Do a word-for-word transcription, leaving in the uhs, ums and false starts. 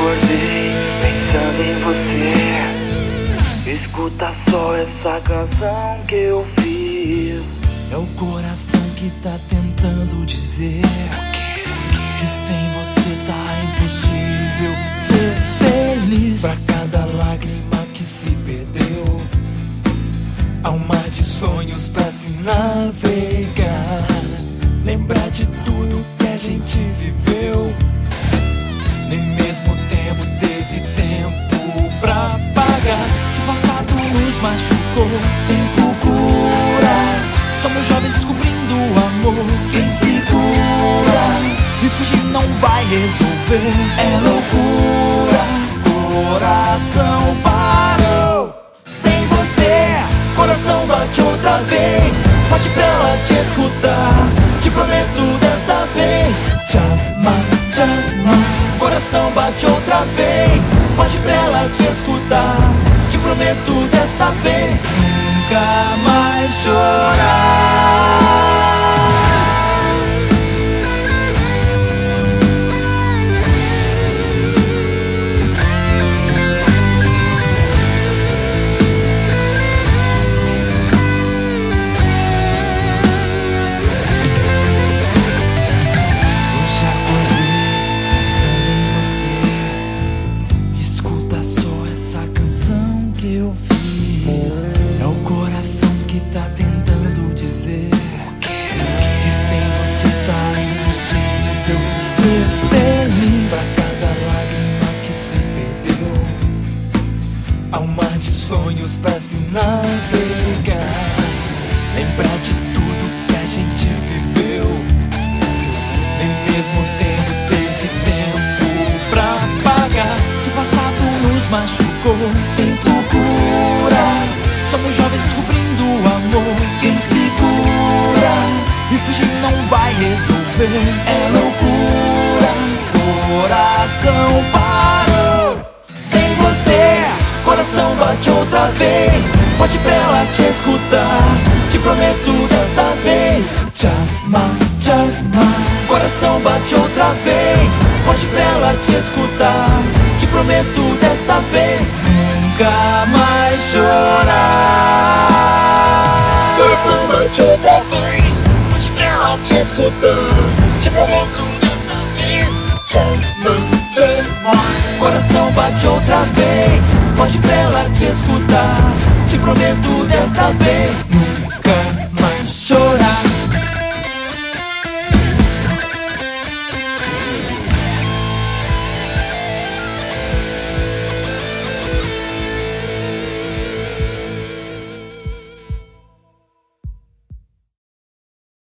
acordei pensando em você. Escuta só essa canção que eu fiz. É o coração que tá tentando dizer que sem você tá impossível ser feliz. Pra cada lágrima que se perdeu, há um mar de sonhos pra se navegar. Lembrar de tudo que a gente viveu, nem mesmo tempo teve tempo pra pagar. Se o passado nos machucou, tempo cura. Somos jovens descobrindo o amor. Quem segura e fugir não vai resolver. É loucura, coração parou. Sem você, coração bate outra vez. Forte pra ela te escutar. Te prometo dessa vez, te amar, te amar. Coração bate outra vez. Forte pra ela te escutar. Te prometo dessa vez, nunca mais chorar. É o coração que tá tentando dizer que sem você tá impossível ser feliz. Pra cada lágrima que se perdeu, há um mar de sonhos pra se navegar. Lembrar de tudo que a gente viveu, nem mesmo tempo teve tempo pra pagar. Se o passado nos machucou, tempo cura. Somos jovens descobrindo o amor. Quem segura e fugir não vai resolver. É loucura, coração parou. Sem você, coração bate outra vez. Forte pra ela te escutar. Te prometo dessa vez, te amar, te amar. Coração bate outra vez. Forte pra ela te escutar. Te prometo dessa vez, nunca mais chorar. Coração bate outra vez. Forte pra ela te escutar. Te prometo dessa vez, te amar, te amar. Coração bate outra vez. Forte pra ela te escutar. Te prometo dessa vez, nunca mais chorar.